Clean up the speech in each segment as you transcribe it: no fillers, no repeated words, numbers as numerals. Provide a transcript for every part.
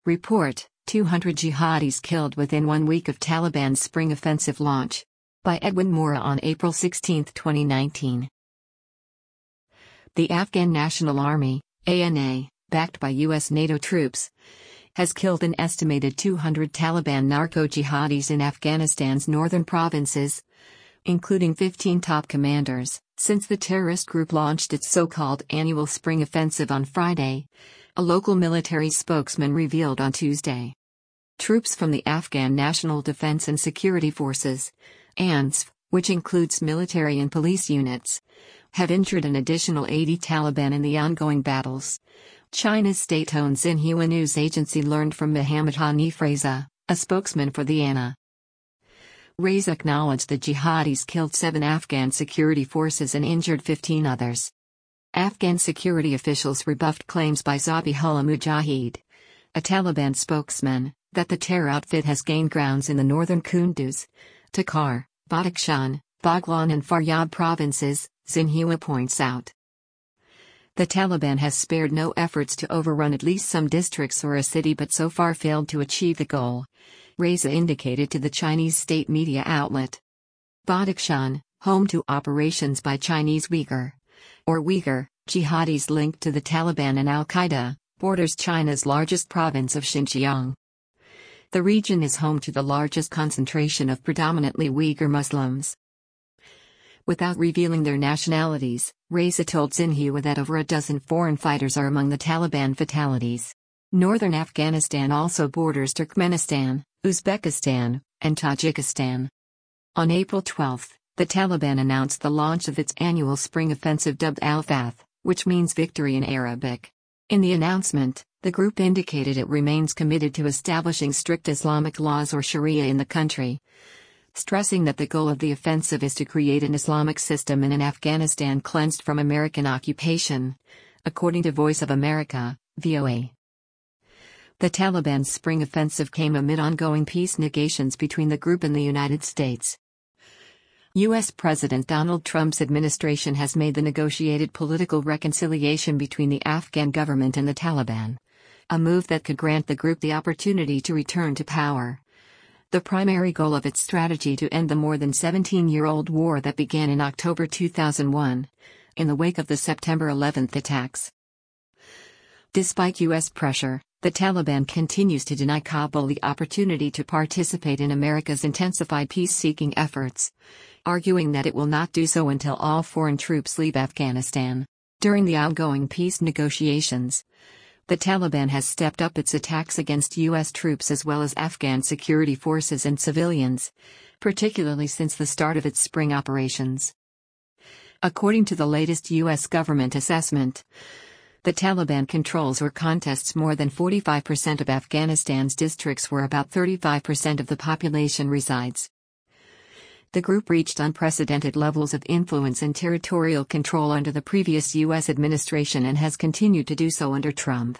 Report: 200 jihadis killed within 1 week of Taliban's spring offensive launch. By Edwin Mora on April 16, 2019. The Afghan National Army, ANA, backed by U.S. NATO troops, has killed an estimated 200 Taliban narco-jihadis in Afghanistan's northern provinces, including 15 top commanders, since the terrorist group launched its so-called annual spring offensive on Friday, a local military spokesman revealed on Tuesday. Troops from the Afghan National Defense and Security Forces, ANSF, which includes military and police units, have injured an additional 80 Taliban in the ongoing battles, China's state-owned Xinhua news agency learned from Mohammad Hanif Reza, a spokesman for the ANA. Reza acknowledged the jihadis killed 7 Afghan security forces and injured 15 others. Afghan security officials rebuffed claims by Zabihullah Mujahid, a Taliban spokesman, that the terror outfit has gained grounds in the northern Kunduz, Takhar, Badakhshan, Baghlan and Faryab provinces, Xinhua points out. The Taliban has spared no efforts to overrun at least some districts or a city but so far failed to achieve the goal, Reza indicated to the Chinese state media outlet. Badakhshan, home to operations by Chinese Uyghur jihadis linked to the Taliban and Al-Qaeda, borders China's largest province of Xinjiang. The region is home to the largest concentration of predominantly Uyghur Muslims. Without revealing their nationalities, Reza told Xinhua that over a dozen foreign fighters are among the Taliban fatalities. Northern Afghanistan also borders Turkmenistan, Uzbekistan, and Tajikistan. On April 12, the Taliban announced the launch of its annual spring offensive dubbed Al-Fath, which means victory in Arabic. In the announcement, the group indicated it remains committed to establishing strict Islamic laws or Sharia in the country, stressing that the goal of the offensive is to create an Islamic system in an Afghanistan cleansed from American occupation, according to Voice of America, VOA. The Taliban's spring offensive came amid ongoing peace negotiations between the group and the United States. U.S. President Donald Trump's administration has made the negotiated political reconciliation between the Afghan government and the Taliban, a move that could grant the group the opportunity to return to power. The primary goal of its strategy to end the more than 17-year-old war that began in October 2001, in the wake of the September 11 attacks. Despite U.S. pressure, the Taliban continues to deny Kabul the opportunity to participate in America's intensified peace-seeking efforts, arguing that it will not do so until all foreign troops leave Afghanistan. During the ongoing peace negotiations, the Taliban has stepped up its attacks against U.S. troops as well as Afghan security forces and civilians, particularly since the start of its spring operations. According to the latest U.S. government assessment, the Taliban controls or contests more than 45% of Afghanistan's districts where about 35% of the population resides. The group reached unprecedented levels of influence and territorial control under the previous U.S. administration and has continued to do so under Trump.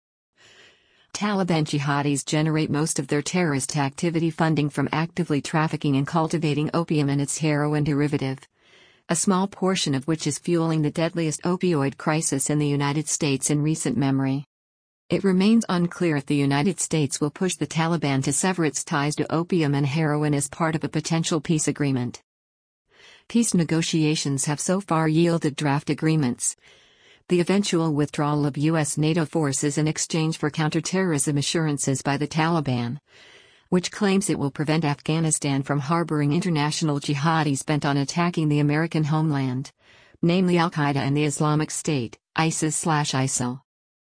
Taliban jihadis generate most of their terrorist activity funding from actively trafficking and cultivating opium and its heroin derivative, a small portion of which is fueling the deadliest opioid crisis in the United States in recent memory. It remains unclear if the United States will push the Taliban to sever its ties to opium and heroin as part of a potential peace agreement. Peace negotiations have so far yielded draft agreements, the eventual withdrawal of U.S. NATO forces in exchange for counterterrorism assurances by the Taliban, which claims it will prevent Afghanistan from harboring international jihadis bent on attacking the American homeland, namely Al-Qaeda and the Islamic State, ISIS/ISIL.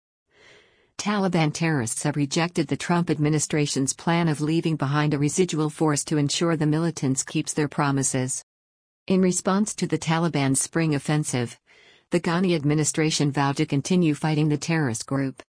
Taliban terrorists have rejected the Trump administration's plan of leaving behind a residual force to ensure the militants keeps their promises. In response to the Taliban's spring offensive, the Ghani administration vowed to continue fighting the terrorist group.